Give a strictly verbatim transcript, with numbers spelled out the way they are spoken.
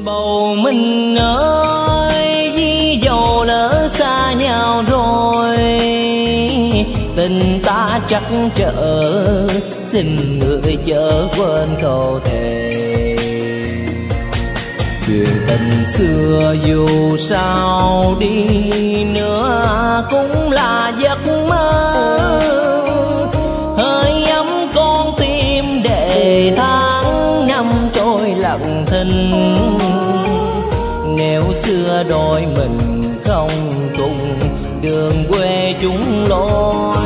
Bầu mình ơi, vì dầu lỡ xa nhau rồi, tình ta chắc trở, xin người chớ quên câu thề. Chuyện tình xưa dù sao đi nữa cũng là giấc mơ, hơi ấm con tim để tháng năm trôi lặng thinh. Nếu xưa đôi mình không cùng đường quê chúng lối,